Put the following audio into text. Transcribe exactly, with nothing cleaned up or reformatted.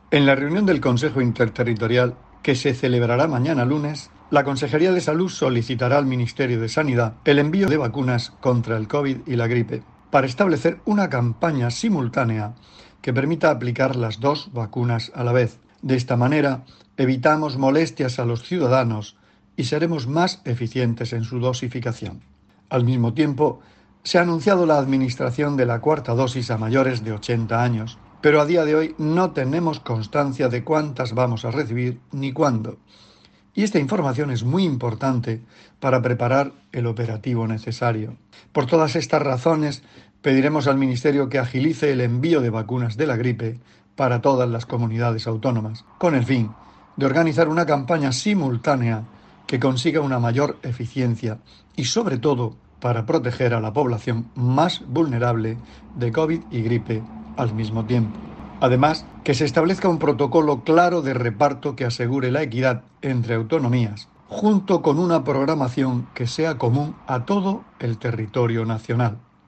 En la reunión del Consejo Interterritorial, que se celebrará mañana lunes, la Consejería de Salud solicitará al Ministerio de Sanidad el envío de vacunas contra el COVID y la gripe, para establecer una campaña simultánea que permita aplicar las dos vacunas a la vez. De esta manera, evitamos molestias a los ciudadanos y seremos más eficientes en su dosificación. Al mismo tiempo, se ha anunciado la administración de la cuarta dosis a mayores de ochenta años, pero a día de hoy no tenemos constancia de cuántas vamos a recibir ni cuándo. Y esta información es muy importante para preparar el operativo necesario. Por todas estas razones, pediremos al Ministerio que agilice el envío de vacunas de la gripe para todas las comunidades autónomas, con el fin de organizar una campaña simultánea que consiga una mayor eficiencia y, sobre todo, para proteger a la población más vulnerable de COVID y gripe al mismo tiempo. Además, que se establezca un protocolo claro de reparto que asegure la equidad entre autonomías, junto con una programación que sea común a todo el territorio nacional.